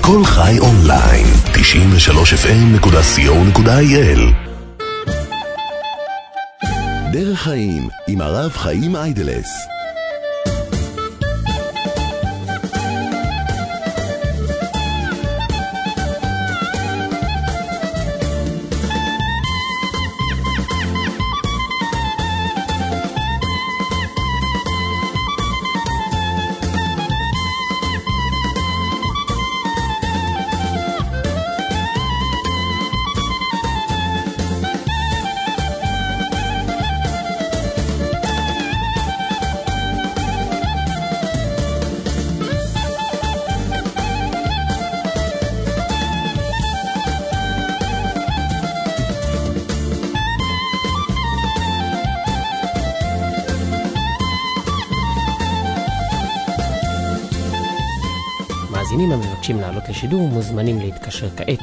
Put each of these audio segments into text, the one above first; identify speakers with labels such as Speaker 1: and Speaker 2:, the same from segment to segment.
Speaker 1: כל חי אונליין, 93fm.co.il. דרך חיים עם הרב חיים איידלס.
Speaker 2: מאזינים המבקשים לעלות לשידור מוזמנים להתקשר כעת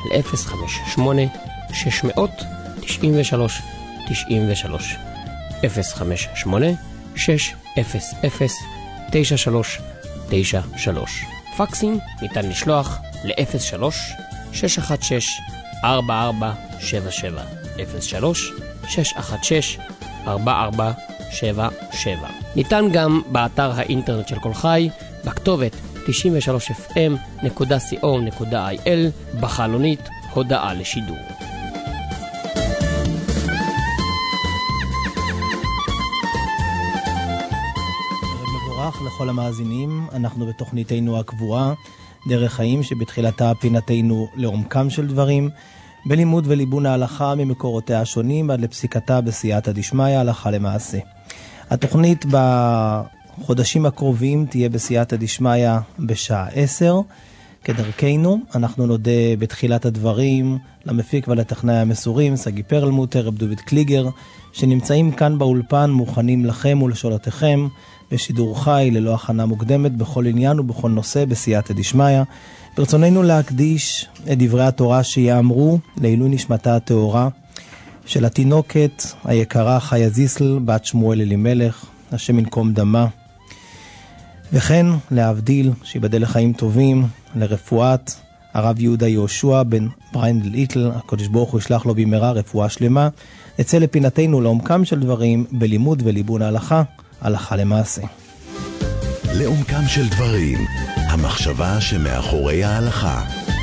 Speaker 2: ל-058-693-93 058-600-9393. פקסים ניתן לשלוח ל-03-616-4477 03-616-4477. ניתן גם באתר האינטרנט של כל חי בכתובת 93fm.co.il בחלונית הודעה לשידור.
Speaker 3: מבורך לכל המאזינים, אנחנו בתוכניתנו הקבועה דרך חיים שבתחילתה פינתנו לעומקם של דברים, בלימוד וליבון ההלכה ממקורותיה השונים עד לפסיקתה בסייעתא דשמיא הלכה למעשה. התוכנית בחודשים הקרובים תהיה בסייעתא דשמיא בשעה 10. כדרכנו, אנחנו נודה בתחילת הדברים למפיק ולטכנאי המסורים, סגי פרלמוטר, רב דוד קליגר, שנמצאים כאן באולפן מוכנים לכם ולשאלותיכם בשידור חי ללא הכנה מוקדמת בכל עניין ובכל נושא בסייעתא דשמיא. ברצוננו להקדיש את דברי התורה שיאמרו לעילוי נשמתה הטהורה של התינוקת היקרה חיה זיסל בת שמואל אלימלך, השם ינקום דמה, וכן להבדיל שיבדל לחיים טובים לרפואת הרב יהודה יהושע בן בריינדל איטל, הקדוש ברוך הוא ישלח לו במהרה רפואה שלמה. נצא לפינתנו לעומקם של דברים בלימוד וליבון ההלכה הלכה למעשה.
Speaker 1: לעומקם של דברים, המחשבה שמאחורי ההלכה.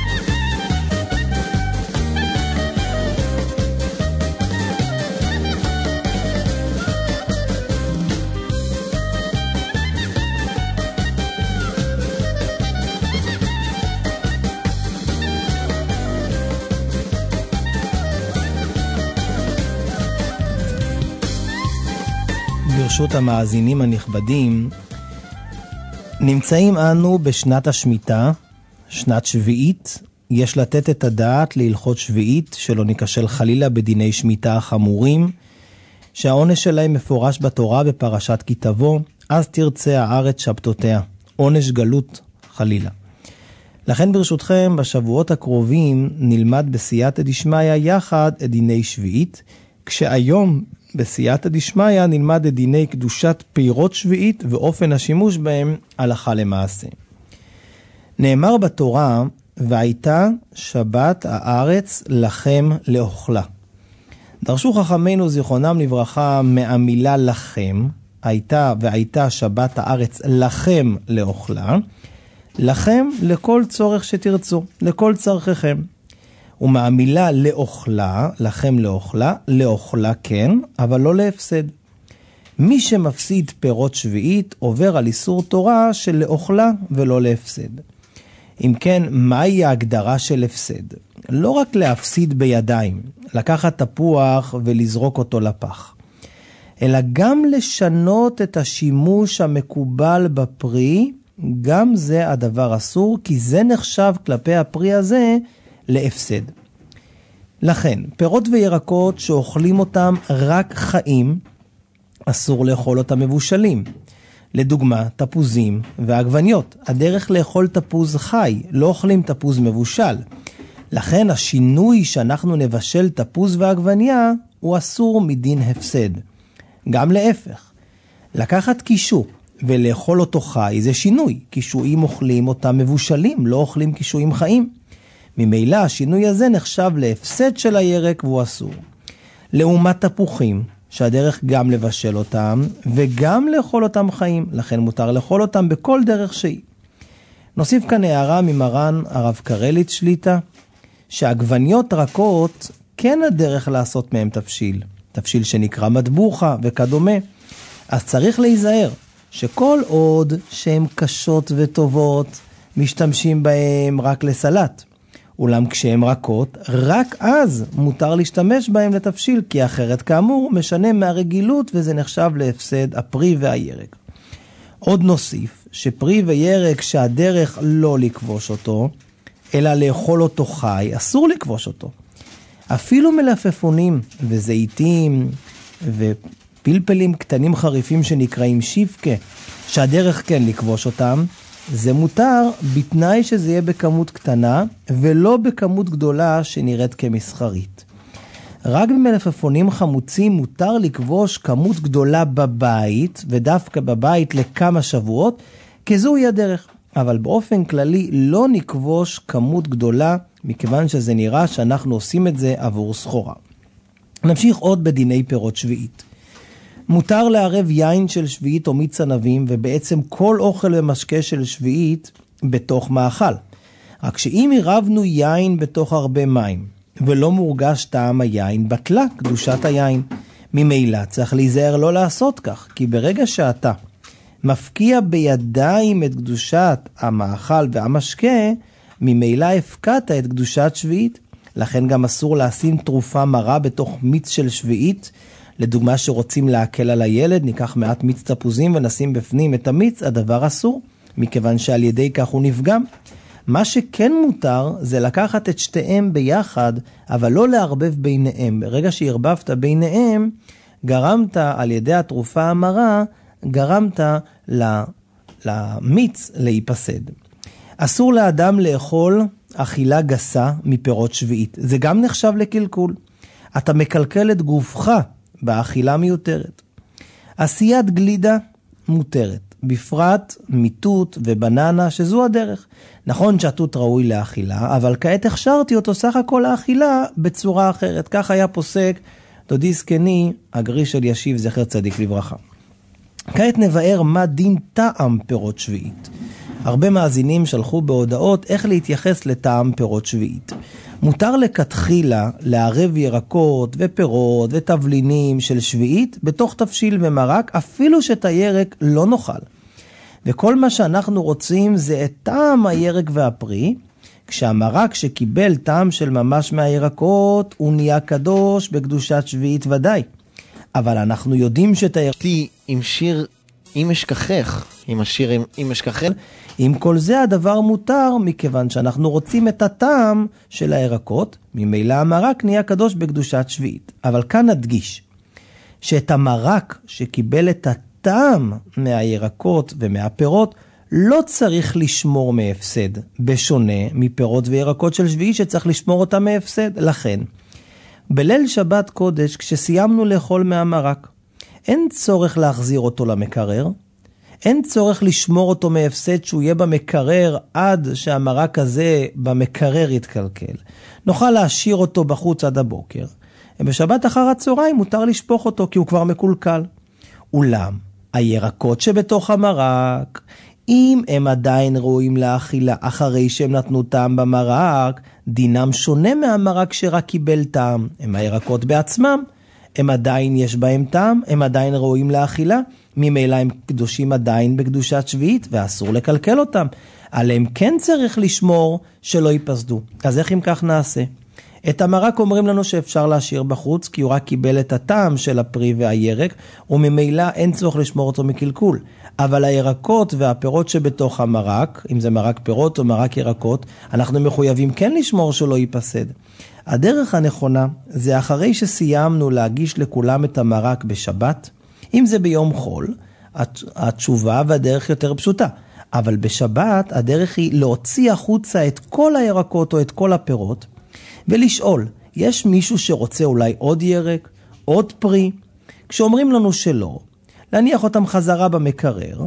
Speaker 3: ברשות המאזינים הנכבדים, נמצאים אנו בשנת השמיטה, שנת שביעית. יש לתת את הדעת להלכות שביעית, שלא ניקשל חלילה בדיני שמיטה החמורים, שהעונש שלהם מפורש בתורה בפרשת כי תבוא, אז תרצה הארץ שבתותיה, עונש גלות חלילה. לכן ברשותכם, בשבועות הקרובים נלמד בסייעתא דשמיא יחד את דיני שביעית, כשהיום בסייעתא דשמיא נלמד את דיני קדושת פירות שביעית ואופן השימוש בהם הלכה למעשה. נאמר בתורה, והייתה שבת הארץ לכם לאוכלה. דרשו חכמינו זיכרונם לברכה מהמילה לכם, והייתה שבת הארץ לכם לאוכלה, לכם לכל צורך שתרצו, לכל צרככם. ומהמילה לאוכלה, לכם לאוכלה, לאוכלה כן, אבל לא להפסד. מי שמפסיד פירות שביעית עובר על איסור תורה של לאוכלה ולא להפסד. אם כן, מהי ההגדרה של הפסד? לא רק להפסיד בידיים, לקחת תפוח ולזרוק אותו לפח, אלא גם לשנות את השימוש המקובל בפרי, גם זה הדבר אסור, כי זה נחשב כלפי הפרי הזה להפסד. לכן, פירות וירקות שאוכלים אותם רק חיים, אסור לאכול אותם מבושלים. לדוגמה, תפוזים ועגבניות. הדרך לאכול תפוז חי, לא אוכלים תפוז מבושל. לכן השינוי שאנחנו נבשל תפוז ועגבניה הוא אסור מדין הפסד. גם להפך. לקחת קישור ולאכול אותו חי זה שינוי. קישואים אוכלים אותם מבושלים, לא אוכלים קישואים חיים. ממילא השינוי הזה נחשב להפסד של הירק והוא אסור. לעומת תפוחים, שהדרך גם לבשל אותם וגם לאכול אותם חיים, לכן מותר לאכול אותם בכל דרך שהיא. נוסיף כאן הערה ממרן הרב קרליץ שליטה, שעגבניות רכות כן הדרך לעשות מהם תבשיל, תבשיל שנקרא מטבוחה וכדומה, אז צריך להיזהר שכל עוד שהן קשות וטובות, משתמשים בהם רק לסלט. אולם כשהן רכות, רק אז מותר להשתמש בהם לתבשיל, כי אחרת כאמור משנה מהרגילות וזה נחשב להפסד הפרי והירק. עוד נוסיף שפרי וירק שהדרך לא לכבוש אותו, אלא לאכול אותו חי, אסור לכבוש אותו. אפילו מלפפונים וזיתים ופלפלים קטנים חריפים שנקראים שיפקה, שהדרך כן לכבוש אותם, זה מותר בתנאי שזה יהיה בכמות קטנה ולא בכמות גדולה שנראית כמסחרית. רק במלפפונים חמוצים מותר לכבוש כמות גדולה בבית, ודווקא בבית לכמה שבועות, כי זוהי הדרך. אבל באופן כללי לא נכבוש כמות גדולה, מכיוון שזה נראה שאנחנו עושים את זה עבור סחורה. נמשיך עוד בדיני פירות שביעית. מותר לערב יין של שביעית או מיץ ענבים, ובעצם כל אוכל ומשקה של שביעית בתוך מאכל. רק שאם עירבנו יין בתוך הרבה מים, ולא מורגש טעם היין, בטלה קדושת היין. ממילא צריך להיזהר לא לעשות כך, כי ברגע שאתה מפקיע בידיים את קדושת המאכל והמשקה, ממילא הפקעת את קדושת שביעית. לכן גם אסור לשים תרופה מרה בתוך מיץ של שביעית. לדוגמה שרוצים להקל על הילד, ניקח מעט מיץ תפוזים ונשים בפנים את המיץ, הדבר אסור, מכיוון שעל ידי כך הוא נפגם. מה שכן מותר זה לקחת את שתיהם ביחד, אבל לא לערבב ביניהם. ברגע שהרבבת ביניהם, גרמת על ידי התרופה המרה, גרמת למיץ להיפסד. אסור לאדם לאכול אכילה גסה מפירות שביעית. זה גם נחשב לקלקול. אתה מקלקל את גופך באכילה מיותרת. עשיית גלידה מותרת. בפרט מיטוט ובננה, שזו הדרך. נכון שהתות ראוי לאכילה, אבל כעת הכשרתי אותו סך הכל לאכילה בצורה אחרת. כך היה פוסק דודי זקני, הגריש של ישיב זכר צדיק לברכה. כעת נבאר מה דין טעם פירות שביעית. הרבה מאזינים שלחו בהודעות איך להתייחס לטעם פירות שביעית. מותר לכתחילה לערב ירקות ופירות ותבלינים של שביעית בתוך תבשיל ומרק, אפילו שאת הירק לא נאכל. וכל מה שאנחנו רוצים זה את טעם הירק והפרי, כשהמרק שקיבל טעם של ממש מהירקות הוא נהיה קדוש בקדושת שביעית ודאי. אבל אנחנו יודעים שאת הירק...
Speaker 4: עם שיר אם אשכחך, עם השיר אם אשכחך.
Speaker 3: עם כל זה הדבר מותר, מכיוון שאנחנו רוצים את הטעם של הירקות, ממילא המרק נהיה קדוש בקדושת שביעית. אבל כאן נדגיש, שאת המרק שקיבל את הטעם מהירקות ומהפירות, לא צריך לשמור מהפסד, בשונה מפירות וירקות של שביעית שצריך לשמור אותם מהפסד. לכן, בליל שבת קודש, כשסיימנו לאכול מהמרק, אין צורך להחזיר אותו למקרר, אין צורך לשמור אותו מהפסד שהוא יהיה במקרר עד שהמרק הזה במקרר יתקלקל. נוכל להשאיר אותו בחוץ עד הבוקר. בשבת אחר הצהריים מותר לשפוך אותו כי הוא כבר מקולקל. אולם, הירקות שבתוך המרק, אם הם עדיין ראויים לאכילה אחרי שהם נתנו טעם במרק, דינם שונה מהמרק שרק קיבל טעם. הם הירקות בעצמם, הם עדיין יש בהם טעם, הם עדיין ראויים לאכילה, ממילא הם קדושים עדיין בקדושת שביעית, ואסור לקלקל אותם. עליהם כן צריך לשמור שלא ייפסדו. אז איך אם כך נעשה? את המרק אומרים לנו שאפשר להשאיר בחוץ, כי הוא רק קיבל את הטעם של הפרי והירק, וממילא אין צורך לשמור אותו מקלקול. אבל הירקות והפירות שבתוך המרק, אם זה מרק פירות או מרק ירקות, אנחנו מחויבים כן לשמור שלא ייפסד. הדרך הנכונה זה אחרי שסיימנו להגיש לכולם את המרק בשבת, אם זה ביום חול, התשובה והדרך יותר פשוטה. אבל בשבת הדרך היא להוציא החוצה את כל הירקות או את כל הפירות, ולשאול, יש מישהו שרוצה אולי עוד ירק, עוד פרי? כשאומרים לנו שלא, להניח אותם חזרה במקרר,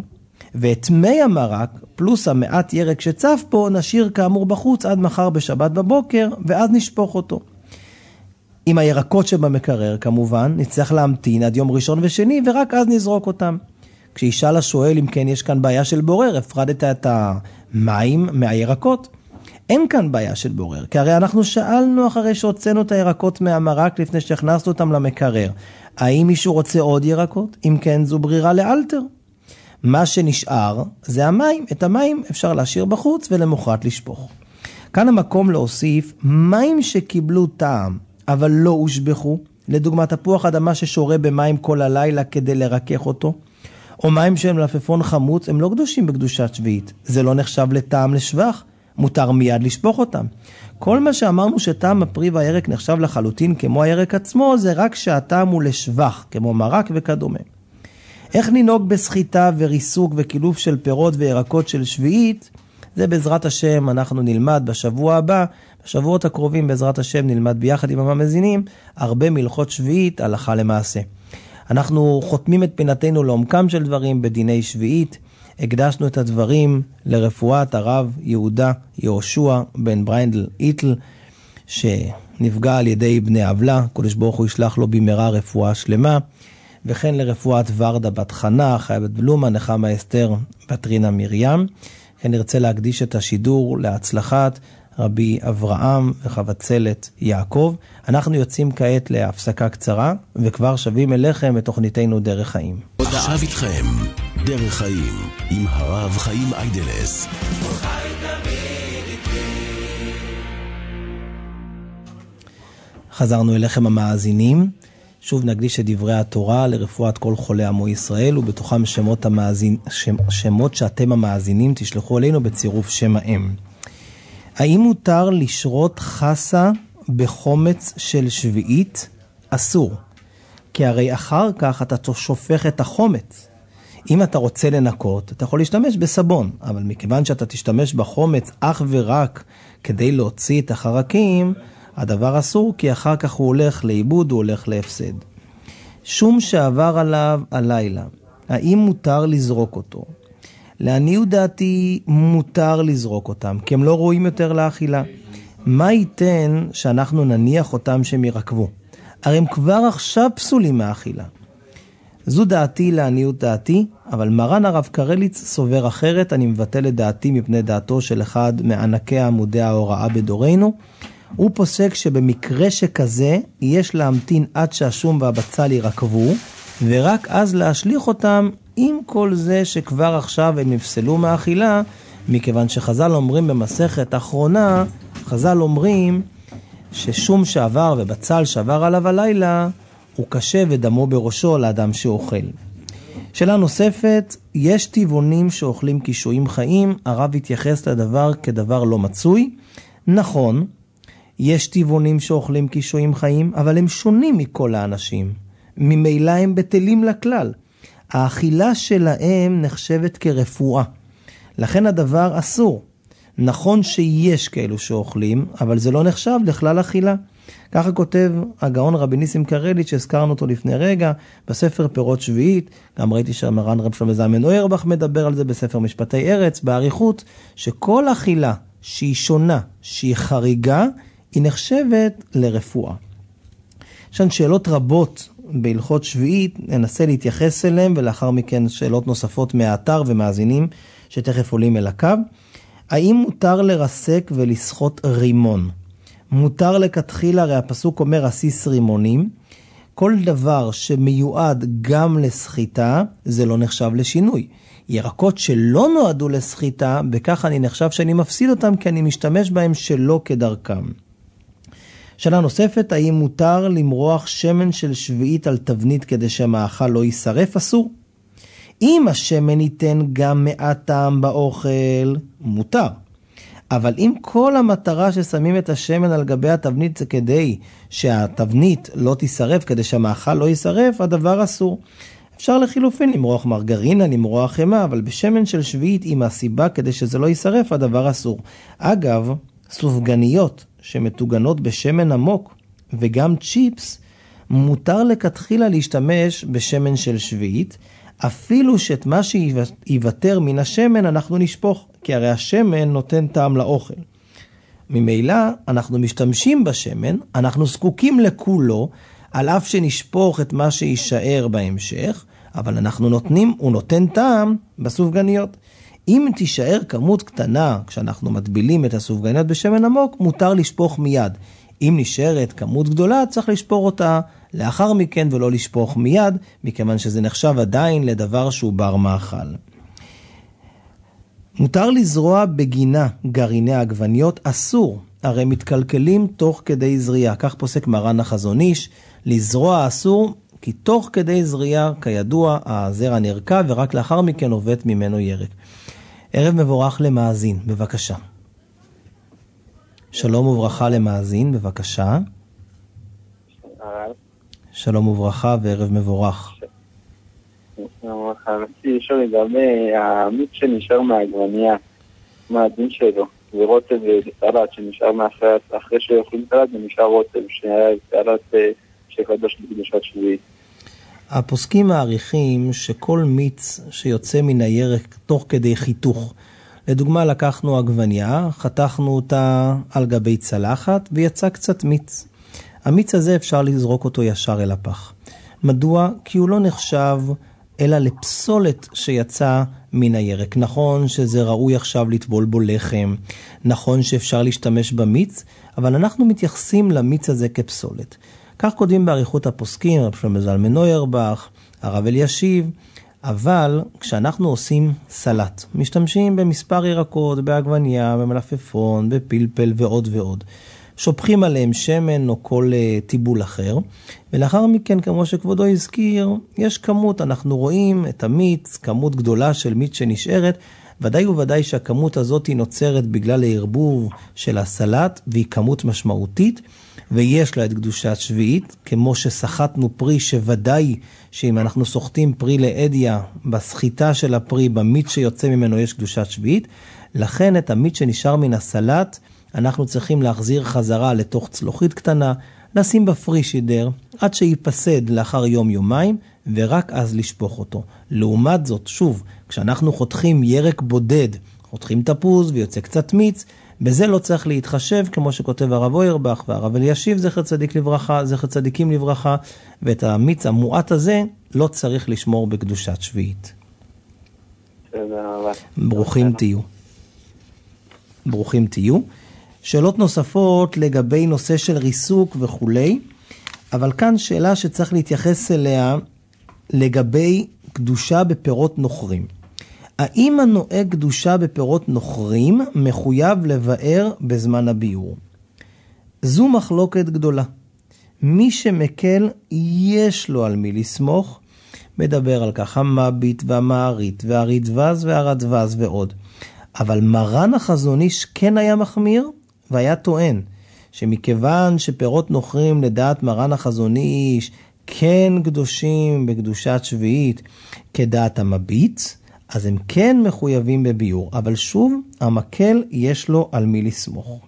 Speaker 3: ואת מי המרק, פלוס המעט ירק שצף פה, נשאיר כאמור בחוץ עד מחר בשבת בבוקר, ואז נשפוך אותו. עם הירקות שבמקרר, כמובן, נצטרך להמתין עד יום ראשון ושני, ורק אז נזרוק אותם. כשישאל השואל אם כן יש כאן בעיה של בורר, הפרדת את המים מהירקות. אין כאן בעיה של בורר, כי הרי אנחנו שאלנו אחרי שהוצאנו את הירקות מהמרק לפני שהכנסנו אותם למקרר. האם מישהו רוצה עוד ירקות? אם כן, זו ברירה לאלתר. מה שנשאר זה המים. את המים אפשר להשאיר בחוץ ולמוחרת לשפוך. כאן המקום להוסיף מים שקיבלו טעם, אבל לא הושבחו, לדוגמה תפוח אדמה ששורה במים כל הלילה כדי לרכך אותו, או מים שהם מלפפון חמוץ, הם לא קדושים בקדושת שביעית. זה לא נחשב לטעם לשבח, מותר מיד לשפוך אותם. כל מה שאמרנו שטעם הפרי והירק נחשב לחלוטין כמו הירק עצמו, זה רק שהטעם הוא לשבח, כמו מרק וכדומה. איך לנהוג בסחיטה וריסוק וקילוף של פירות וירקות של שביעית? זה בעזרת השם אנחנו נלמד בשבוע הבא, בשבועות הקרובים בעזרת השם נלמד ביחד עם המאזינים הרבה מלכות שביעית הלכה למעשה. אנחנו חותמים את פינתנו לעומקם של דברים בדיני שביעית. הקדשנו את הדברים לרפואת הרב יהודה יהושע בן בריינדל איטל, שנפגע על ידי בני עוולה, קדוש ברוך הוא ישלח לו במהרה רפואה שלמה, וכן לרפואת ורדה בת חנה, חיה בת בלומה, נחמה אסתר, בת רינה מרים. כן נרצה להקדיש את השידור להצלחת רבי אברהם וחבצלת יעקב. אנחנו יוצאים כעת להפסקה קצרה, וכבר שבים אליכם את תוכניתנו דרך חיים.
Speaker 1: עכשיו איתכם, דרך חיים, עם הרב חיים איידלס.
Speaker 3: חזרנו אליכם המאזינים. שוב נקדיש את דברי התורה לרפואת כל חולי עמו ישראל, ובתוכם שמות שאתם המאזינים תשלחו אלינו בצירוף שם האם. האם מותר לשרות חסה בחומץ של שביעית? אסור. כי הרי אחר כך אתה שופך את החומץ. אם אתה רוצה לנקות, אתה יכול להשתמש בסבון, אבל מכיוון שאתה תשתמש בחומץ אך ורק כדי להוציא את החרקים, הדבר אסור, כי אחר כך הוא הולך לאיבוד, הוא הולך להפסד. שום שעבר עליו הלילה, האם מותר לזרוק אותו? לעניות דעתי מותר לזרוק אותם, כי הם לא רואים יותר לאכילה. מה ייתן שאנחנו נניח אותם שהם ירקבו? הרי הם כבר עכשיו פסולים מהאכילה. זו דעתי לעניות דעתי, אבל מרן הרב קרליץ סובר אחרת. אני מבטל את דעתי מפני דעתו של אחד מענקי עמודי ההוראה בדורנו. הוא פוסק שבמקרה שכזה יש להמתין עד שהשום והבצל ירקבו, ורק אז להשליך אותם עם כל זה שכבר עכשיו הם נפסלו מהאכילה, מכיוון שחז"ל אומרים במסכת האחרונה, חז"ל אומרים ששום שעבר ובצל שעבר עליו הלילה, הוא קשה ודמו בראשו לאדם שאוכל. שאלה נוספת, יש טבעונים שאוכלים קישואים חיים, הרב התייחס לדבר כדבר לא מצוי. נכון, יש טבעונים שאוכלים קישואים חיים, אבל הם שונים מכל האנשים. ממילא הם בטלים לכלל. האכילה שלהם נחשבת כרפואה. לכן הדבר אסור. נכון שיש כאלו שאוכלים, אבל זה לא נחשב לכלל אכילה. ככה כותב הגאון רבי ניסים קרליץ, שהזכרנו אותו לפני רגע, בספר פירות שביעית. גם ראיתי שהמרן רב שלמה זלמן אוירבך מדבר על זה בספר משפטי ארץ, באריכות, שכל אכילה שהיא שונה, שהיא חריגה, היא נחשבת לרפואה. יש לנו שאלות רבות בהלכות שביעית, ננסה להתייחס אליהם, ולאחר מכן שאלות נוספות מהאתר ומאזינים שתכף עולים אל הקו. האם מותר לרסק ולסחוט רימון? מותר לכתחילה, הרי הפסוק אומר עסיס רימונים. כל דבר שמיועד גם לסחיטה, זה לא נחשב לשינוי. ירקות שלא נועדו לסחיטה, בכך אני נחשב שאני מפסיד אותם, כי אני משתמש בהם שלא כדרכם. שאלה נוספת, האם מותר למרוח שמן של שביעית על תבנית כדי שהמאכל לא יישרף? אסור. אם השמן ייתן גם מעט טעם באוכל, מותר. אבל אם כל המטרה ששמים את השמן על גבי התבנית זה כדי שהתבנית לא תישרף, כדי שהמאכל לא יישרף, הדבר אסור. אפשר לחילופין למרוח מרגרינה, למרוח חמה, אבל בשמן של שביעית עם הסיבה כדי שזה לא יישרף, הדבר אסור. אגב, סופגניות שמתוגנות בשמן עמוק וגם צ'יפס, מותר לכתחילה להשתמש בשמן של שביעית, אפילו שאת מה שיוותר מן השמן אנחנו נשפוך, כי הרי השמן נותן טעם לאוכל. ממילא אנחנו משתמשים בשמן, אנחנו זקוקים לכולו, על אף שנשפוך את מה שישאר בהמשך, אבל הוא נותן טעם בסופגניות. אם תישאר כמות קטנה, כשאנחנו מטבילים את הסופגניות בשמן עמוק, מותר לשפוך מיד. אם נשארת כמות גדולה, צריך לשפוך אותה לאחר מכן ולא לשפוך מיד, מכיוון שזה נחשב עדיין לדבר שהוא בר מאכל. מותר לזרוע בגינה גרעיני העגבניות, אסור, הרי מתקלקלים תוך כדי זריעה. כך פוסק מרן החזון איש, לזרוע אסור, כי תוך כדי זריעה, כידוע, הזרע נרקע ורק לאחר מכן עובד ממנו ירק. ערב מבורך למאזין, בבקשה. שלום וברכה למאזין, בבקשה. שלום וברכה וערב מבורך.
Speaker 5: רציתי לשאול לגבי המיץ שנשאר מהעגבנייה, מה הדין שלו? זה רוטב וסלט שנשאר אחרי שאוכלים סלט ונשאר רוטב שהיה סלט שקדוש בקדושת שביעית.
Speaker 3: הפוסקים מעריכים שכל מיץ שיוצא מן הירק תוך כדי חיתוך, לדוגמה לקחנו עגבנייה, חתכנו אותה על גבי צלחת ויצא קצת מיץ. המיץ הזה אפשר לזרוק אותו ישר אל הפח. מדוע? כי הוא לא נחשב אלא לפסולת שיצא מן הירק. נכון שזה ראוי עכשיו לטבול בו לחם, נכון שאפשר להשתמש במיץ, אבל אנחנו מתייחסים למיץ הזה כפסולת. כך כותבים בעריכות הפוסקים, רב שלמה זלמן אוירבך, הרב אלישיב, אבל כשאנחנו עושים סלט, משתמשים במספר ירקות, בעגבנייה, במלפפון, בפלפל ועוד ועוד. שופכים עליהם שמן או כל טיבול אחר, ולאחר מכן, כמו שכבודו הזכיר, יש כמות, אנחנו רואים את המיץ, כמות גדולה של מיץ שנשארת, ודאי וודאי שהכמות הזאת היא נוצרת בגלל הערבוב של הסלט, והיא כמות משמעותית, ויש לה את קדושת שביעית, כמו שסחטנו פרי, שוודאי שאם אנחנו סוחטים פרי לעדיה, בסחיטה של הפרי, במיץ שיוצא ממנו יש קדושת שביעית, לכן את המיץ שנשאר מן הסלט, אנחנו צריכים להחזיר חזרה לתוך צלוחית קטנה, לשים בפרישידר, עד שיפסד לאחר יום-יומיים, ורק אז לשפוך אותו. לעומת זאת, שוב, כשאנחנו חותכים ירק בודד, חותכים תפוז ויוצא קצת מיץ, בזה לא צריך להתחשב, כמו שכותב הרב אוירבך והרב אלישיב, זכר צדיקים לברכה, ואת המיץ המועט הזה לא צריך לשמור בקדושת שביעית. ברוכים תהיו. ברוכים תהיו. שאלות נוספות לגבי נושא של ריסוק וכולי, אבל כאן שאלה שצריך להתייחס אליה לגבי קדושה בפירות נוכרים. האם הנוהג קדושה בפירות נוכרים מחויב לבאר בזמן הביאור? זו מחלוקת גדולה. מי שמקל יש לו על מי לסמוך, מדבר על כך המביט והמערית והרדבז והרדבז ועוד. אבל מרן החזון איש כן היה מחמיר והיה טוען שמכיוון שפירות נוכרים לדעת מרן החזון איש כן קדושים בקדושת שביעית כדעת המביט, אז הם כן מחויבים בביאור, אבל שוב, המקל יש לו על מי לסמוך.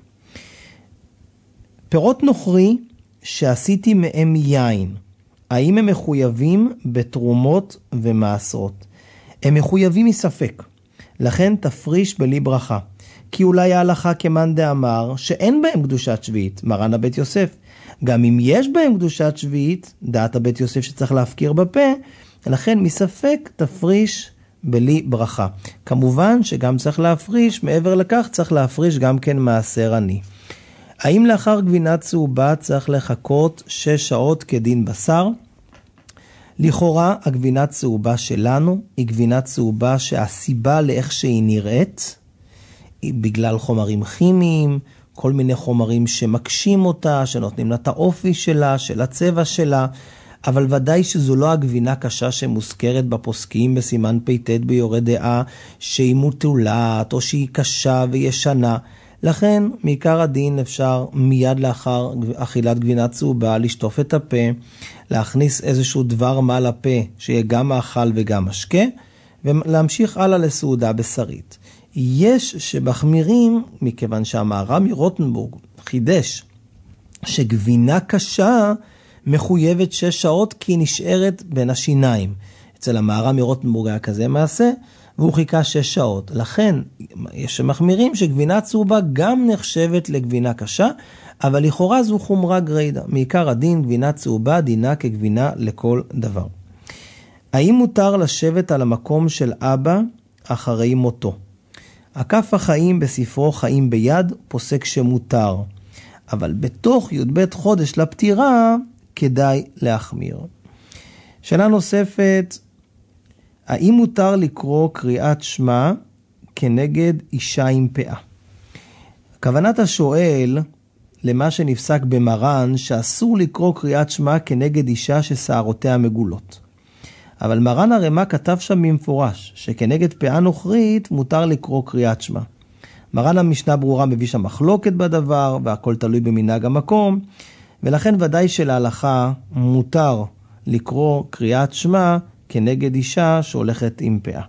Speaker 3: פירות נוכרי שעשיתי מהם יין, האם הם מחויבים בתרומות ומעשרות? הם מחויבים מספק, לכן תפריש בלי ברכה. כי אולי ההלכה כמאן דאמר שאין בהם קדושת שביעית, מרן הבית יוסף. גם אם יש בהם קדושת שביעית, דעת הבית יוסף שצריך להפקיר בפה, לכן מספק תפריש בלי ברכה. כמובן שגם צריך להפריש, מעבר לכך צריך להפריש גם כן מעשר עני. האם לאחר גבינה צהובה צריך לחכות 6 שעות כדין בשר? לכאורה הגבינה צהובה שלנו היא גבינה צהובה שהסיבה לאיך שהיא נראית, היא בגלל חומרים כימיים, כל מיני חומרים שמקשים אותה, שנותנים לה את האופי שלה, של הצבע שלה, אבל ודאי שזו לא הגבינה קשה שמוזכרת בפוסקים בסימן פ"ט ביורה דעה, שהיא מוטולת או שהיא קשה וישנה. לכן מעיקר הדין אפשר מיד לאחר אכילת גבינה צהובה לשטוף את הפה, להכניס איזשהו דבר מה לפה שיהיה גם מאכל וגם משקה, ולהמשיך הלאה לסעודה בשרית. יש שבחמירים, מכיוון שהמהר"ם מרוטנבורג חידש שגבינה קשה מחויבת 6 שעות כי היא נשארת בין השיניים. אצל המהר"ם מרוטנבורג היה כזה מעשה, והוא חיכה 6 שעות. לכן, יש שמחמירים שגבינה צהובה גם נחשבת לגבינה קשה, אבל לכאורה זו חומרה גרידא. מעיקר הדין, גבינה צהובה דינה כגבינה לכל דבר. האם מותר לשבת על המקום של אבא אחרי מותו? הכף החיים בספרו חיים ביד פוסק שמותר, אבל בתוך י"ב חודש לפטירה כדאי להחמיר. שאלה נוספת, האם מותר לקרוא קריאת שמע כנגד אישה עם פאה? כוונת השואל למה שנפסק במרן שאסור לקרוא קריאת שמע כנגד אישה ששערותיה מגולות. אבל מרן הרמ"א כתב שם במפורש שכנגד פאה נוכרית מותר לקרוא קריאת שמע. מרן המשנה ברורה מביא שם מחלוקת בדבר והכל תלוי במנהג המקום, ולכן ודאי שלהלכה מותר לקרוא קריאת שמע כנגד אישה שהולכת עם פאה.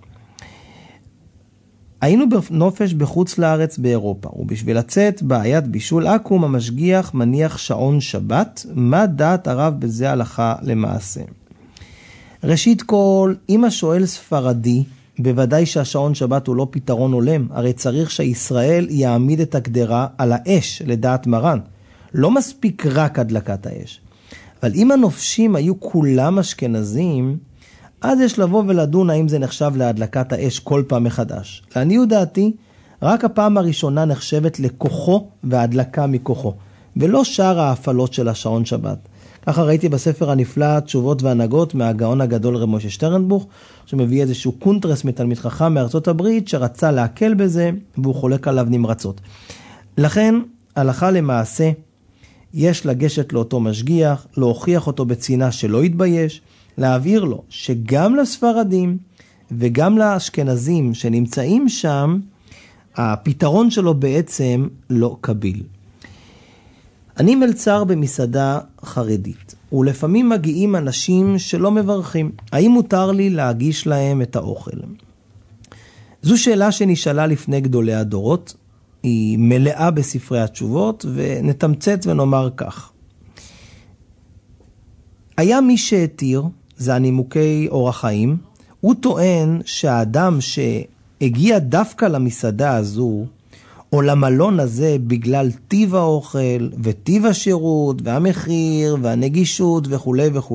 Speaker 3: היינו בנופש בחוץ לארץ באירופה, ובשביל לצאת בעיית בישול עכו"ם המשגיח מניח שעון שבת. מה דעת הרב בזה הלכה למעשה? ראשית כל, אם השואל ספרדי, בוודאי שהשעון שבת הוא לא פתרון הולם, הרי צריך שישראל יעמיד את הגדרה על האש לדעת מרן. לא מספיק רק הדלקת האש. אבל אם הנופשים היו כולם אשכנזים, אז יש לבוא ולדון האם זה נחשב להדלקת האש כל פעם מחדש. לעניות דעתי, רק הפעם הראשונה נחשבת לכוחו והדלקה מכוחו, ולא שאר ההפעלות של השעון שבת. ככה ראיתי בספר הנפלא תשובות והנהגות מהגאון הגדול רב משה שטרנבוך, שמביא איזשהו קונטרס מתלמיד חכם מארצות הברית שרצה להקל בזה, והוא חולק עליו נמרצות. לכן, הלכה למעשה, יש לגשת לאותו משגיח, להוכיח אותו בצינה שלא יתבייש, להעביר לו שגם לספרדים וגם לאשכנזים שנמצאים שם, הפתרון שלו בעצם לא קביל. אני מלצר במסעדה חרדית, ולפעמים מגיעים אנשים שלא מברכים. האם מותר לי להגיש להם את האוכל? זו שאלה שנשאלה לפני גדולי הדורות, היא מלאה בספרי התשובות, ונתמצת ונאמר כך. היה מי שהתיר, זה הנימוקי אורח חיים, הוא טוען שהאדם שהגיע דווקא למסעדה הזו, או למלון הזה בגלל טיב האוכל וטיב השירות והמחיר והנגישות וכו' וכו'.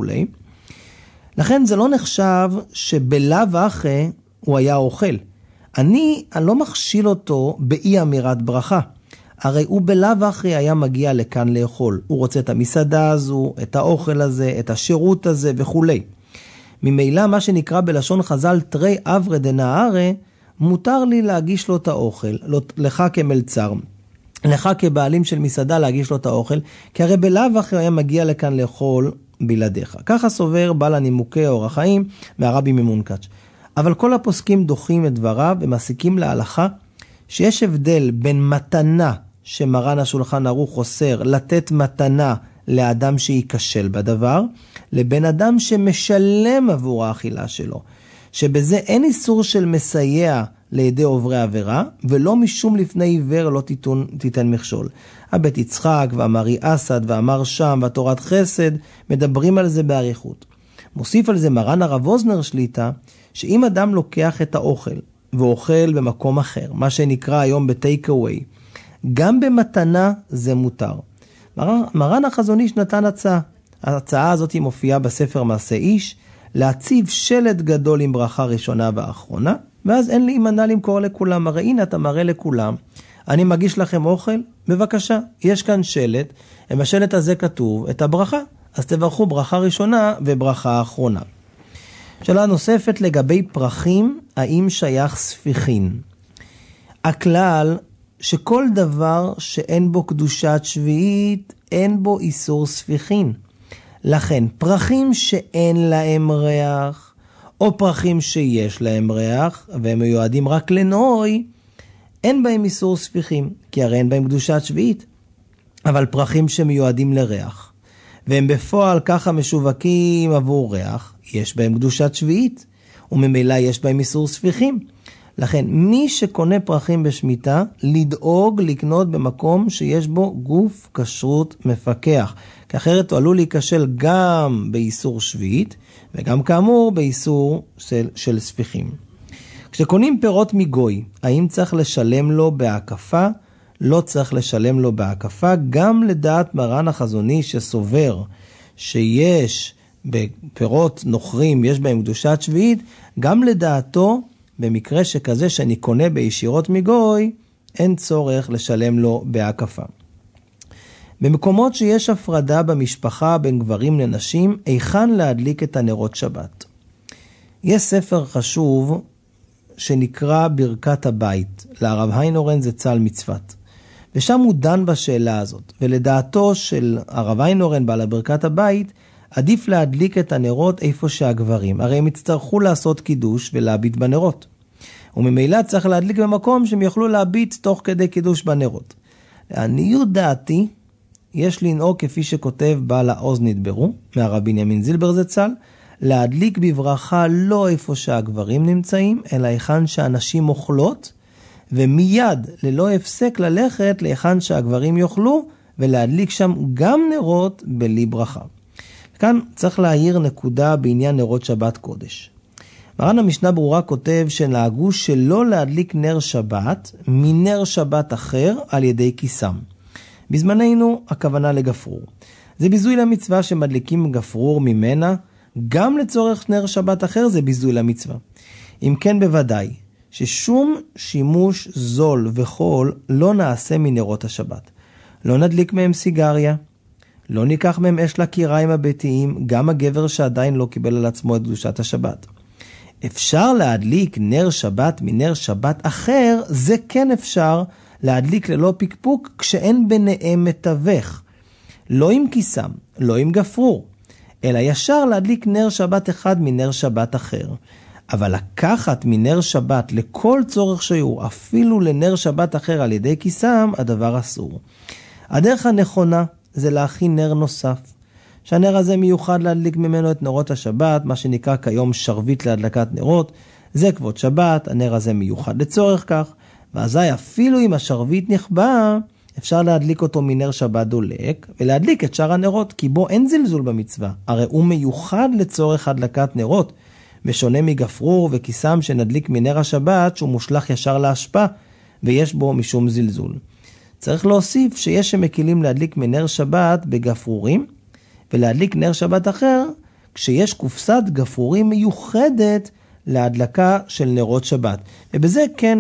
Speaker 3: לכן זה לא נחשב שבלאו הכי הוא היה אוכל. אני לא מכשיל אותו באי אמירת ברכה. הרי הוא בלאו הכי היה מגיע לכאן לאכול. הוא רוצה את המסעדה הזו, את האוכל הזה, את השירות הזה וכו'. ממילא מה שנקרא בלשון חז"ל תרי אברי דנהרי, מותר לי להגיש לו את האוכל, לך כמלצר, לך כבעלים של מסעדה להגיש לו את האוכל, כי הרי בלאו הכי היה מגיע לכאן לאכול בלעדיך. ככה סובר בעל הנימוקי אורח חיים מהרבי ממונקאץ'. אבל כל הפוסקים דוחים את דבריו ומסיקים להלכה שיש הבדל בין מתנה שמרן השולחן ערוך אוסר לתת מתנה לאדם שיקשל בדבר, לבין אדם שמשלם עבור האכילה שלו. שבזה אין איסור של מסייע לידי עוברי עבירה, ולא משום לפני עיוור לא תיתן מכשול. הבית יצחק ואמרי אסד ואמר שם ותורת חסד מדברים על זה בעריכות. מוסיף על זה מרן הרב אוזנר שליטה, שאם אדם לוקח את האוכל ואוכל במקום אחר, מה שנקרא היום בטייק אווי, גם במתנה זה מותר. מרן החזון איש נתן הצעה. ההצעה הזאת מופיעה בספר מעשה איש, להציב שלט גדול עם ברכה ראשונה ואחרונה, ואז אין להימנע למכור לכולם. הרי הנה אתה מראה לכולם, אני מגיש לכם אוכל, בבקשה, יש כאן שלט, ובשלט הזה כתוב את הברכה, אז תברכו ברכה ראשונה וברכה אחרונה. שאלה נוספת לגבי פרחים, האם שייך ספיחין? הכלל שכל דבר שאין בו קדושת שביעית, אין בו איסור ספיחין. לכן, פרחים שאין להם ריח, או פרחים שיש להם ריח, והם מיועדים רק לנוי, אין בהם איסור ספיחים, כי הרי אין בהם קדושת שביעית. אבל פרחים שמיועדים לריח, והם בפועל ככה משווקים עבור ריח, יש בהם קדושת שביעית, וממילא יש בהם איסור ספיחים. לכן, מי שקונה פרחים בשמיטה, לדאוג לקנות במקום שיש בו גוף כשרות מפקח. כי אחרת הוא עלול להיכשל גם באיסור שביעית, וגם כאמור באיסור של ספיחים. כשקונים פירות מגוי, האם צריך לשלם לו בהקפה? לא צריך לשלם לו בהקפה, גם לדעת מרן החזון איש שסובר שיש בפירות נוכרים, יש בהם קדושת שביעית, גם לדעתו, במקרה שכזה שאני קונה בישירות מגוי, אין צורך לשלם לו בהקפה. במקומות שיש הפרדה במשפחה בין גברים לנשים, היכן להדליק את הנרות שבת. יש ספר חשוב שנקרא ברכת הבית, לרב היינורן זצ"ל מצפת. ושם הוא דן בשאלה הזאת, ולדעתו של הרב היינורן בעל ברכת הבית, עדיף להדליק את הנרות איפה שהגברים, הרי הם יצטרכו לעשות קידוש ולהביט בנרות. וממילא צריך להדליק במקום שהם יוכלו להביט תוך כדי קידוש בנרות. לעניות דעתי, יש לנהוג כפי שכותב בעל העוז נדברו, מהרב בנימין זילבר זצ"ל, להדליק בברכה לא איפה שהגברים נמצאים, אלא היכן שהנשים אוכלות, ומיד ללא הפסק ללכת להיכן שהגברים יאכלו, ולהדליק שם גם נרות בלי ברכה. כאן צריך להעיר נקודה בעניין נרות שבת קודש. מרן המשנה ברורה כותב שנהגו שלא להדליק נר שבת מנר שבת אחר על ידי כיסם. בזמננו הכוונה לגפרור. זה ביזוי למצווה שמדליקים גפרור ממנה, גם לצורך נר שבת אחר זה ביזוי למצווה. אם כן בוודאי ששום שימוש זול וחול לא נעשה מנרות השבת. לא נדליק מהם סיגריה, לא ניקח מהם אש לקיריים הביתיים, גם הגבר שעדיין לא קיבל על עצמו את קדושת השבת. אפשר להדליק נר שבת מנר שבת אחר, זה כן אפשר להדליק ללא פקפוק כשאין ביניהם מתווך. לא עם כיסם, לא עם גפרור, אלא ישר להדליק נר שבת אחד מנר שבת אחר. אבל לקחת מנר שבת לכל צורך שהוא, אפילו לנר שבת אחר על ידי כיסם, הדבר אסור. הדרך הנכונה זה להכין נר נוסף, שהנר הזה מיוחד להדליק ממנו את נרות השבת, מה שנקרא כיום שרבית להדלקת נרות, זה כבוד שבת, הנר הזה מיוחד לצורך כך, ואזי אפילו אם השרבית נכבה, אפשר להדליק אותו מנר שבת דולק, ולהדליק את שאר הנרות, כי בו אין זלזול במצווה, הרי הוא מיוחד לצורך הדלקת נרות, בשונה מגפרור וכיסם שנדליק מנר השבת, שהוא מושלח ישר להשפע, ויש בו משום זלזול. צריך להוסיף שיש שמקילים להדליק מנר שבת בגפרורים, ולהדליק נר שבת אחר, כשיש קופסת גפרורים מיוחדת להדלקה של נרות שבת. ובזה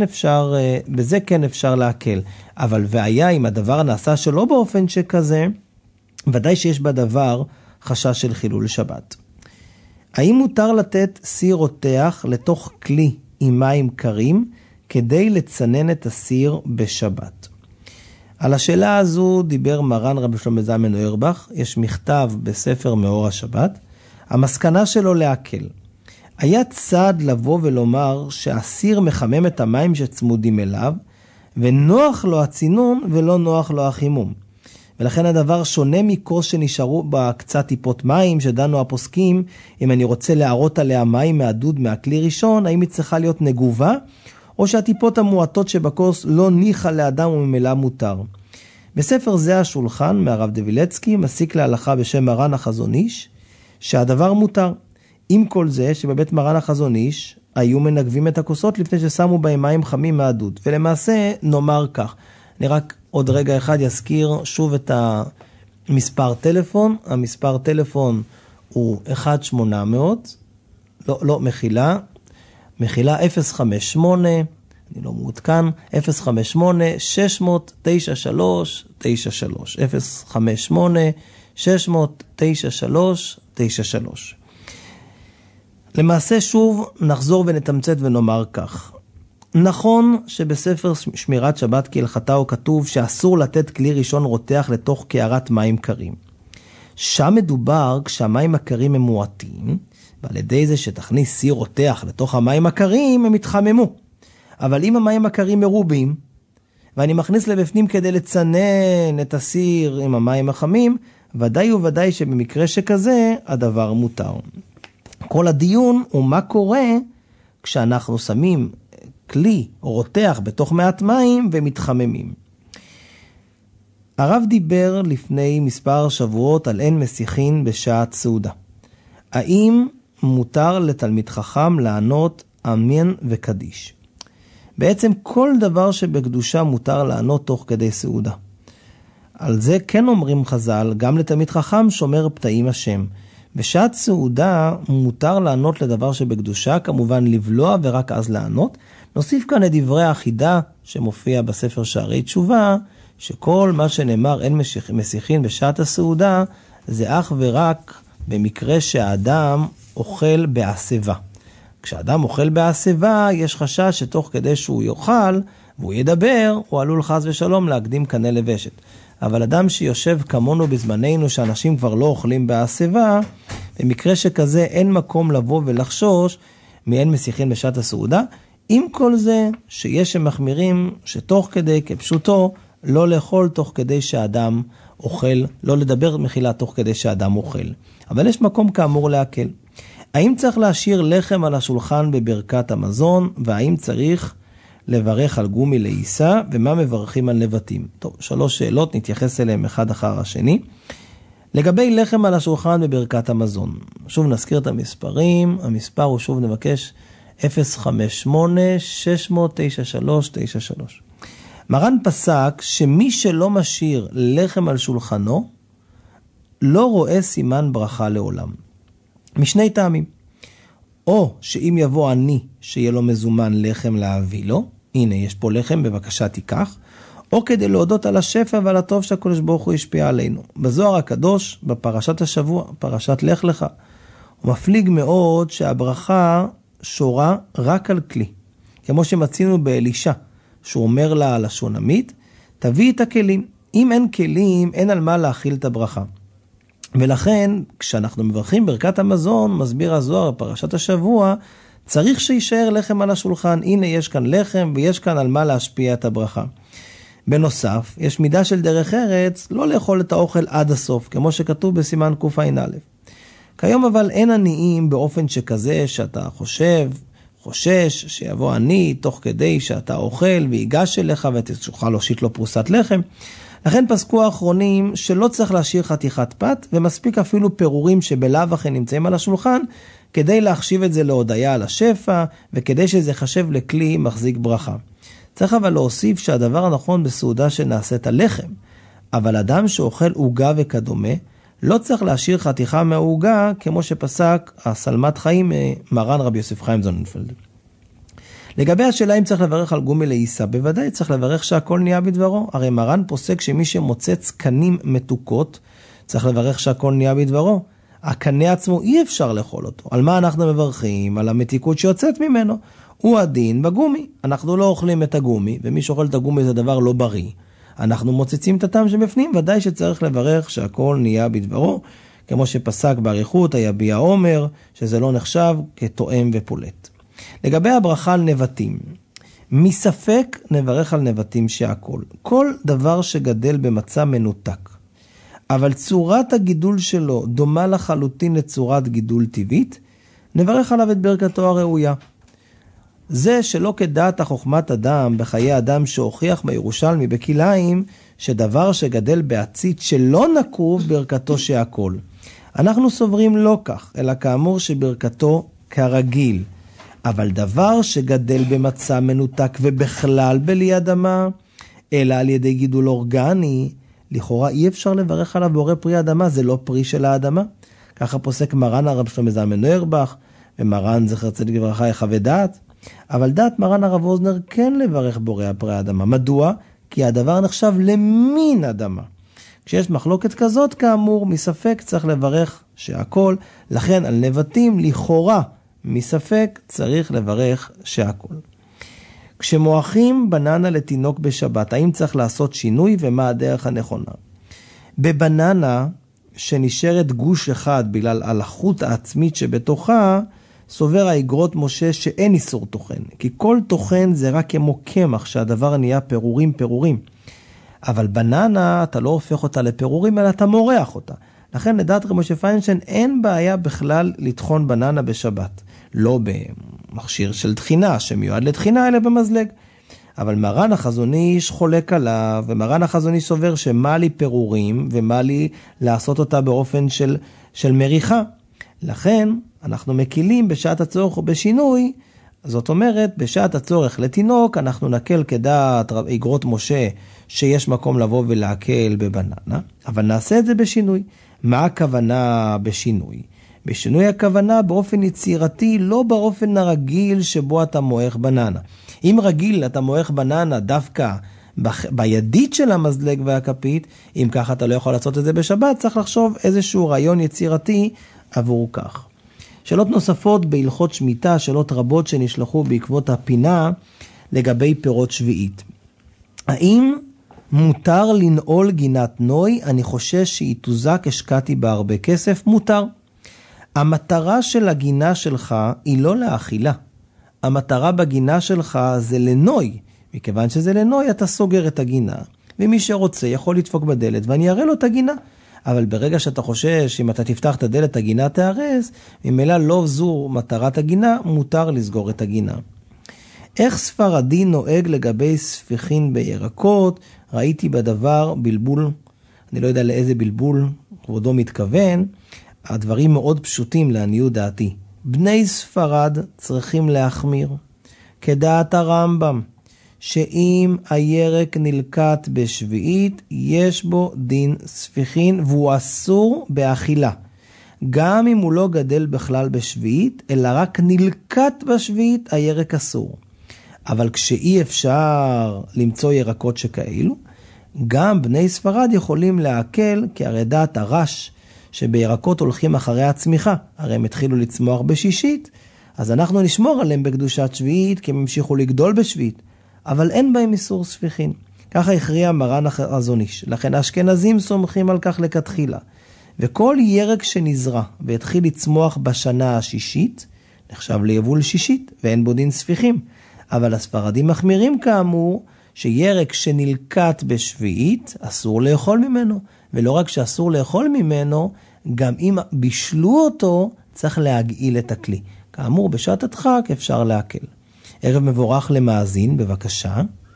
Speaker 3: כן אפשר להקל. אבל והיה אם הדבר נעשה שלא באופן שכזה, ודאי שיש בדבר חשש של חילול שבת. האם מותר לתת סיר רותח לתוך כלי עם מים קרים, כדי לצנן את הסיר בשבת? על השאלה הזו דיבר מרן רבי שלמה זלמן אוירבך, יש מכתב בספר מאור השבת, המסקנה שלו להקל. היה צד לבוא ולומר שהסיר מחמם את המים שצמודים אליו, ונוח לו הצינון ולא נוח לו החימום. ולכן הדבר שונה מכוס שנשארו בה קצת טיפות מים, שדנו הפוסקים, אם אני רוצה להראות עליה מים מהדוד מהכלי ראשון, האם היא צריכה להיות נגובה, או שהטיפות המועטות שבכוס לא ניחה לאדם וממילא מותר. בספר זה השולחן מהרב דבילצקי מסיק להלכה בשם מרן החזון איש, שהדבר מותר. עם כל זה שבבית מרן החזון איש היו מנגבים את הכוסות לפני ששמו בהם מים חמים מהדוד. ולמעשה נאמר כך, אני רק עוד רגע אחד יזכיר שוב את המספר טלפון. המספר טלפון הוא 1-800, מחילה 058, אני לא מעודכן, 058-600-93-93, 058-600-93-93. למעשה שוב נחזור ונתמצת ונאמר כך. נכון שבספר שמירת שבת כהלכתהו כתוב שאסור לתת כלי ראשון רותח לתוך קערת מים קרים. שם מדובר כשהמים הקרים הם מועטים, ועל ידי זה שתכניס סיר רותח לתוך המים הקרים הם יתחממו. אבל אם המים הקרים מרובים, ואני מכניס לבפנים כדי לצנן את הסיר עם המים החמים, ודאי וודאי שבמקרה שכזה הדבר מותר. כל הדיון הוא מה קורה כשאנחנו שמים כלי רותח בתוך מעט מים ומתחממים. הרב דיבר לפני מספר שבועות על אין מסיחין בשעת סעודה. האם מותר לתלמיד חכם לענות אמן וקדיש? בעצם כל דבר שבקדושה מותר לענות תוך כדי סעודה. על זה כן אומרים חז"ל, גם לתלמיד חכם שומר פתאים השם. בשעת סעודה מותר לענות לדבר שבקדושה, כמובן לבלוע ורק אז לענות. נוסיף כאן את דברי האחידה שמופיע בספר שערי תשובה, שכל מה שנאמר אין מסיחין בשעת הסעודה, זה אך ורק במקרה שהאדם אוכל בעשבה. כשאדם אוכל בעשבה, יש חשש שתוך כדי שהוא יאכל והוא ידבר, הוא עלול חס ושלום להקדים קנה לבשת. אבל אדם שיושב כמונו בזמננו, שאנשים כבר לא אוכלים בעשבה, במקרה שכזה אין מקום לבוא ולחשוש מאין מסיחין בשעת הסעודה. עם כל זה שיש שמחמירים שתוך כדי כפשוטו, לא לאכול תוך כדי שהאדם אוכל, לא לדבר מחילה תוך כדי שהאדם אוכל. אבל יש מקום כאמור להקל. האם צריך להשאיר לחם על השולחן בברכת המזון, והאם צריך לברך על גומי לעיסה, ומה מברכים על נבטים? טוב, 3 שאלות, נתייחס אליהם אחד אחר השני. לגבי לחם על השולחן בברכת המזון, שוב נזכיר את המספרים, המספר הוא שוב נבקש 058-693-93. מרן פסק שמי שלא משאיר לחם על שולחנו, לא רואה סימן ברכה לעולם. משני טעמים. או שאם יבוא עני שיהיה לו מזומן לחם להביא לו, הנה יש פה לחם, בבקשה תיקח, או כדי להודות על השפע ועל הטוב שהקדוש ברוך הוא השפיע עלינו. בזוהר הקדוש, בפרשת השבוע, פרשת לך לך, הוא מפליג מאוד שהברכה שורה רק על כלי. כמו שמצינו באלישה, שהוא אומר לה על השונמית, תביא את הכלים. אם אין כלים, אין על מה להכיל את הברכה. ולכן, כשאנחנו מברכים ברכת המזון, מסביר הזוהר בפרשת השבוע, צריך שישאר לחם על השולחן. הנה יש כאן לחם ויש כאן על מה להשפיע את הברכה. בנוסף, יש מידה של דרך ארץ, לא לאכול את האוכל עד הסוף, כמו שכתוב בסימן קע"א. כיום אבל אין עניים באופן שכזה שאתה חושש שיבוא עני תוך כדי שאתה אוכל ויגש אליך ותוכל להושיט לו פרוסת לחם. לכן פסקו האחרונים שלא צריך להשאיר חתיכת פת, ומספיק אפילו פירורים שבלאו הכי נמצאים על השולחן, כדי להחשיב את זה להודיה על השפע, וכדי שזה חשב לכלי מחזיק ברכה. צריך אבל להוסיף שהדבר הנכון בסעודה שנעשית הלחם, אבל אדם שאוכל עוגה וכדומה, לא צריך להשאיר חתיכה מהעוגה, כמו שפסק הסלמת חיים מרן רבי יוסף חיים זוננפלד. לגבי השאלה אם צריך לברך על גומי לעיסה, בוודאי צריך לברך שהכל נהיה בדברו. הרי מרן פוסק שמי שמוצץ קנים מתוקות, צריך לברך שהכל נהיה בדברו. הקנה עצמו אי אפשר לאכול אותו. על מה אנחנו מברכים? על המתיקות שיוצאת ממנו. הוא הדין בגומי. אנחנו לא אוכלים את הגומי, ומי שאוכל את הגומי זה דבר לא בריא. אנחנו מוצצים את הטעם שבפנים, ודאי שצריך לברך שהכל נהיה בדברו, כמו שפסק בעריכות היביע עומר, שזה לא נחשב כתואם ופולט. לגבי הברכה על נבטים, מספק נברך על נבטים שהכל. כל דבר שגדל במצע מנותק, אבל צורת הגידול שלו דומה לחלוטין לצורת גידול טבעית, נברך עליו את ברכתו הראויה. זה שלא כדעת החוכמת אדם בחיי אדם שהוכיח בירושלמי בכליים, שדבר שגדל בעצית שלא נקוב ברכתו שהכל. אנחנו סוברים לא כך, אלא כאמור שברכתו כרגיל. אבל דבר שגדל במצע מנותק ובכלל בלי אדמה, אלא על ידי גידול אורגני, לכאורה אי אפשר לברך עליו בורא פרי אדמה, זה לא פרי של האדמה. ככה פוסק מרן הרב שלמה זלמן נוירבך, ומרן זכר צדיק לברכה יחווה דעת. אבל דעת מרן הרב אוזנר כן לברך בורא פרי האדמה. מדוע? כי הדבר נחשב למין אדמה. כשיש מחלוקת כזאת, כאמור, מספק צריך לברך שהכל. לכן על נבטים לכאורה, מספק צריך לברך שהכל. כשמואכים בננה לתינוק בשבת, האם צריך לעשות שינוי ומה הדרך הנכונה? בבננה שנשארת גוש אחד בגלל הלחות העצמית שבתוכה, סובר האגרות משה שאין איסור תוכן, כי כל תוכן זה רק כמו קמח שהדבר נהיה פירורים. אבל בננה אתה לא הופך אותה לפירורים אלא אתה מורח אותה. לכן לדעת רבי משה פיינשטיין אין בעיה בכלל לטחון בננה בשבת. לא מכשיר של תחינה שמיועד לתחינה, אלא במזלג. אבל מרן החזון איש חולק עליו, ומרן החזון איש סובר שמה לי פירורים, ומה לי לעשות אותה באופן של מריחה. לכן אנחנו מקילים בשעת הצורך ובשינוי, זאת אומרת, בשעת הצורך לתינוק, אנחנו נקל כדעת איגרות משה, שיש מקום לבוא ולהקל בבננה, אבל נעשה את זה בשינוי. מה הכוונה בשינוי? בשינוי הכוונה באופן יצירתי, לא באופן הרגיל שבו אתה מועך בננה. אם רגיל אתה מועך בננה דווקא בידית של המזלג והכפית, אם ככה אתה לא יכול לעשות את זה בשבת, צריך לחשוב איזשהו רעיון יצירתי עבור כך. שאלות נוספות בהלכות שמיטה, שאלות רבות שנשלחו בעקבות הפינה לגבי פירות שביעית. האם מותר לנעול גינת נוי? אני חושש שהיא תוזק, השקעתי בה הרבה כסף. מותר. המטרה של הגינה שלך היא לא לאכילה. המטרה בגינה שלך זה לנוי. מכיוון שזה לנוי, אתה סוגר את הגינה. ומי שרוצה יכול לדפוק בדלת ואני אראה לו את הגינה. אבל ברגע שאתה חושש, אם אתה תפתח את הדלת, הגינה תארז, ממילא לא זו מטרת הגינה, מותר לסגור את הגינה. איך ספרדי נוהג לגבי ספיחין בירקות? ראיתי בדבר בלבול, אני לא יודע לאיזה בלבול כבודו מתכוון, הדברים מאוד פשוטים לעניות דעתי. בני ספרד צריכים להחמיר, כדעת הרמב"ם, שאם הירק נלקט בשביעית, יש בו דין ספיחין, והוא אסור באכילה. גם אם הוא לא גדל בכלל בשביעית, אלא רק נלקט בשביעית, הירק אסור. אבל כשאי אפשר למצוא ירקות שכאלו, גם בני ספרד יכולים להקל, כי הרי דעת הרש, שבירקות הולכים אחרי הצמיחה, הרי הם התחילו לצמוח בשישית, אז אנחנו נשמור עליהם בקדושת שביעית, כי הם המשיכו לגדול בשביעית. אבל אין בהם איסור ספיחין. ככה הכריע מרן החזון איש. לכן האשכנזים סומכים על כך לכתחילה. וכל ירק שנזרע והתחיל לצמוח בשנה השישית, נחשב ליבול שישית, ואין בו דין ספיחים. אבל הספרדים מחמירים כאמור, שירק שנלקט בשביעית, אסור לאכול ממנו. ולא רק שאסור לאכול ממנו, גם אם בישלו אותו, צריך להגעיל את הכלי. כאמור, בשעת הדחק אפשר להקל. ערב מבורך למאזין, בבקשה.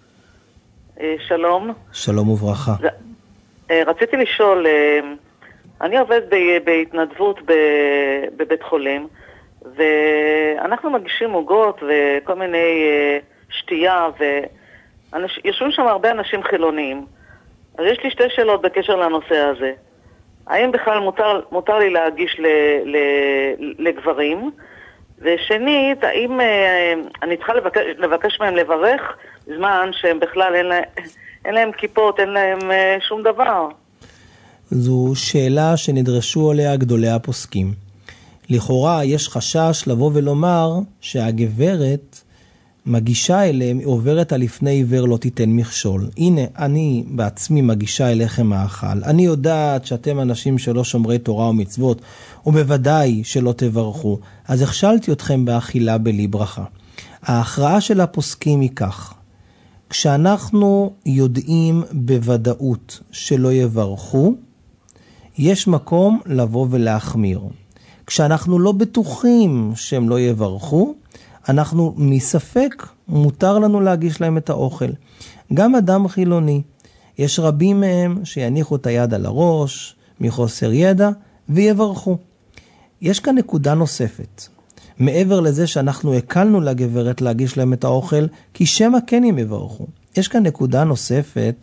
Speaker 6: שלום.
Speaker 3: שלום וברכה.
Speaker 6: רציתי לשאול, אני עובד בהתנדבות בבית חולים, ואנחנו מגישים עוגות וכל מיני שתייה, ויושבים שם הרבה אנשים חילוניים. אז יש לי שתי שאלות בקשר לנושא הזה. האם בכלל מותר לי להגיש לגברים? ושנית, האם אני צריכה לבקש מהם לברך זמן שהם בכלל אין להם כיפות, אין להם שום דבר?
Speaker 3: זו שאלה שנדרשו עליה גדולי הפוסקים. לכאורה יש חשש לבוא ולומר שהגברת מגישה אליהם, עוברת על לפני עיוור לא תיתן מכשול. הנה, אני בעצמי מגישה אליכם מאכל. אני יודעת שאתם אנשים שלא שומרי תורה ומצוות, ובוודאי שלא תברכו. אז הכשלתי אתכם באכילה בלי ברכה. ההכרעה של הפוסקים היא כך. כשאנחנו יודעים בוודאות שלא יברכו, יש מקום לבוא ולהחמיר. כשאנחנו לא בטוחים שהם לא יברכו, אנחנו מספק, מותר לנו להגיש להם את האוכל. גם אדם חילוני, יש רבים מהם שיניחו את היד על הראש, מחוסר ידע, ויברכו. יש כאן נקודה נוספת. מעבר לזה שאנחנו הקלנו לגברת להגיש להם את האוכל, כי שמה כן הם יברכו. יש כאן נקודה נוספת,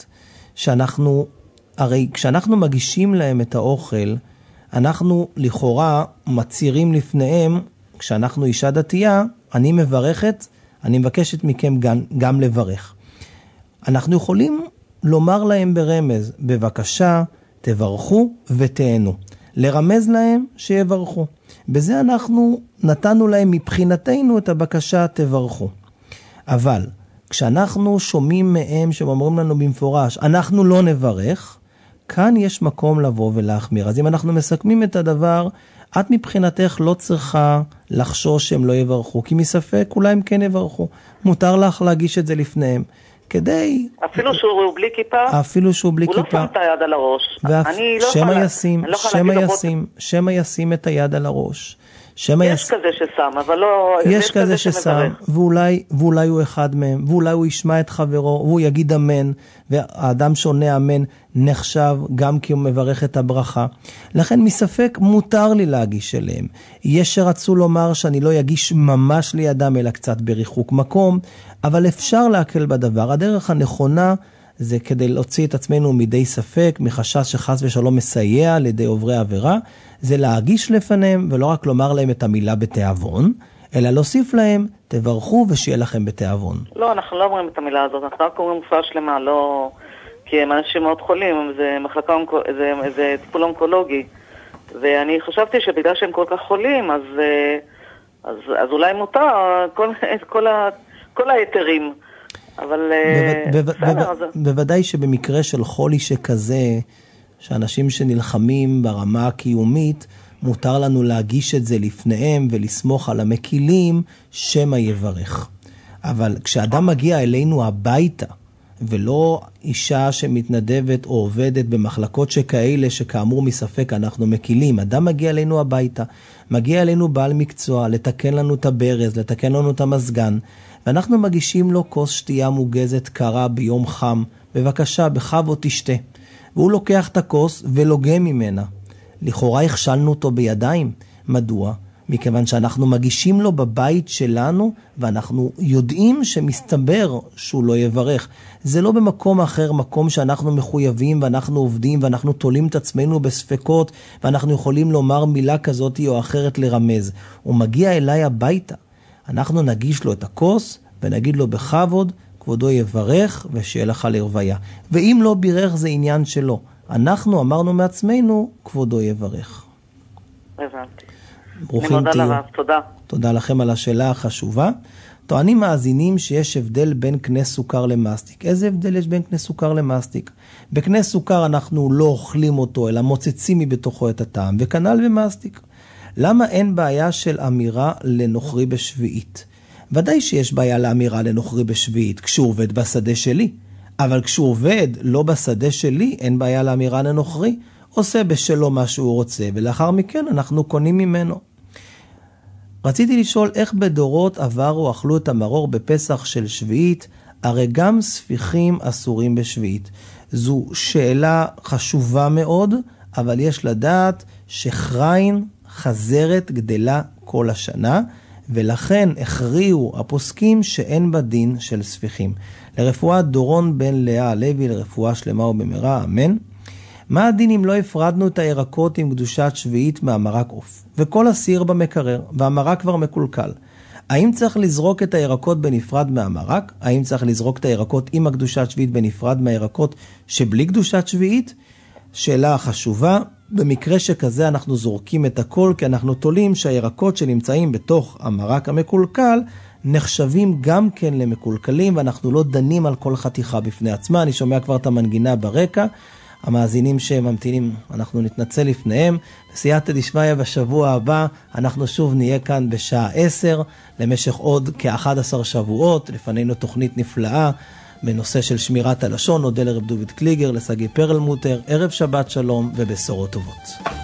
Speaker 3: הרי כשאנחנו מגישים להם את האוכל, אנחנו לכאורה מצירים לפניהם, כשאנחנו אישה דתייה, אני מברכת, אני מבקשת מכם גם לברך. אנחנו יכולים לומר להם ברמז, בבקשה, תברכו ותהנו. לרמז להם שיברכו. בזה אנחנו נתנו להם מבחינתנו את הבקשה, תברכו. אבל כשאנחנו שומעים מהם שאומרים לנו במפורש, אנחנו לא נברך, כאן יש מקום לבוא ולהחמיר. אז אם אנחנו מסכמים את הדבר, את מבחינתך לא צריכה לחשוש שהם לא יברכו, כי מספק אולי הם כן יברכו. מותר לך להגיש את זה לפניהם. כדי...
Speaker 6: אפילו שהוא בלי כיפה?
Speaker 3: אפילו שהוא בלי כיפה.
Speaker 6: הוא לא שם את היד על הראש.
Speaker 3: שמה ישים את היד על הראש.
Speaker 6: יש כזה ששם, אבל לא...
Speaker 3: יש כזה ששם, ואולי הוא אחד מהם, ואולי הוא ישמע את חברו, והוא יגיד אמן, והאדם שעונה אמן נחשב גם כי הוא מברך את הברכה. לכן מספק מותר לי להגיש אליהם. יש שרצו לומר שאני לא יגיש ממש לידם, אלא קצת בריחוק מקום, אבל אפשר להקל בדבר. הדרך הנכונה זה כדי להוציא את עצמנו מידי ספק, מחשש שחס ושלום מסייע לידי עוברי עבירה, זה להגיש לפניהם ולא רק לומר להם את המילה בתיאבון, אלא להוסיף להם, תברכו ושיהיה לכם בתיאבון.
Speaker 6: לא, אנחנו לא אומרים את המילה הזאת, אנחנו רק אומרים רפואה שלמה, לא... כי הם אנשים מאוד חולים, זה טיפול אונקולוגי, ואני חשבתי שבגלל שהם כל כך חולים, אז אולי מותר כל היתרים. אבל
Speaker 3: בוודאי שבמקרה של חולי שכזה, שאנשים שנלחמים ברמה הקיומית, מותר לנו להגיש את זה לפניהם ולסמוך על המקילים שמא יברך. אבל כשאדם מגיע אלינו הביתה, ולא אישה שמתנדבת או עובדת במחלקות שכאלה שכאמור מספק אנחנו מקילים, אדם מגיע אלינו הביתה, מגיע אלינו בעל מקצוע לתקן לנו את הברז, לתקן לנו את המזגן, ואנחנו מגישים לו כוס שתייה מוגזת קרה ביום חם, בבקשה בכבוד תשתה, והוא לוקח את הכוס ולוגע ממנה. לכאורה הכשלנו אותו בידיים. מדוע? מכיוון שאנחנו מגישים לו בבית שלנו, ואנחנו יודעים שמסתבר שהוא לא יברך. זה לא במקום אחר, מקום שאנחנו מחויבים ואנחנו עובדים ואנחנו תולים את עצמנו בספקות, ואנחנו יכולים לומר מילה כזאת או אחרת לרמז. הוא מגיע אליי הביתה. אנחנו נגיש לו את הכוס ונגיד לו בכבוד, כבודו יברך ושיהיה לך לרוויה. ואם לא בירך זה עניין שלו. אנחנו אמרנו מעצמנו, כבודו יברך.
Speaker 6: הבנתי.
Speaker 3: ברוכים תהיו.
Speaker 6: תודה.
Speaker 3: תודה לכם על השאלה החשובה. טוענים מאזינים שיש הבדל בין קנה סוכר למסטיק. איזה הבדל יש בין קנה סוכר למסטיק? בקנה סוכר אנחנו לא אוכלים אותו, אלא מוצצים מבתוכו את הטעם, וכנ"ל במסטיק. למה אין בעיה של אמירה לנוכרי בשביעית? ודאי שיש בעיה לאמירה לנוכרי בשביעית, כשהוא עובד בשדה שלי. אבל כשהוא עובד לא בשדה שלי, אין בעיה לאמירה לנוכרי. עושה בשלו מה שהוא רוצה, ולאחר מכן אנחנו קונים ממנו. רציתי לשאול איך בדורות עברו אכלו את המרור בפסח של שביעית, הרי גם ספיחים אסורים בשביעית. זו שאלה חשובה מאוד, אבל יש לדעת שחריין חזרת גדלה כל השנה, ולכן הכריעו הפוסקים שאין בדין של ספיחים. לרפואה דורון בן לאה לוי, לרפואה שלמה ובמהרה, אמן. מה הדין אם לא הפרדנו את הירקות עם קדושת שביעית מהמרק עוף, וכל הסיר במקרר, והמרק כבר מקולקל? האם צריך לזרוק את הירקות בנפרד מהמרק? האם צריך לזרוק את הירקות עם הקדושת שביעית בנפרד מהירקות שבלי קדושת שביעית? שאלה חשובה. במקרה שכזה אנחנו זורקים את הכל, כי אנחנו תולים שהירקות שנמצאים בתוך המרק המקולקל נחשבים גם כן למקולקלים, ואנחנו לא דנים על כל חתיכה בפני עצמה. אני שומע כבר את המנגינה ברקע. המאזינים שממתינים, אנחנו נתנצל לפניהם. בסייעתא דשמיא בשבוע הבא אנחנו שוב נהיה כאן בשעה 10 למשך עוד כ-11 שבועות. לפנינו תוכנית נפלאה בנושא של שמירת הלשון. נודה לרב דוד קליגר, לסגי פרלמוטר. ערב שבת שלום ובשורות טובות.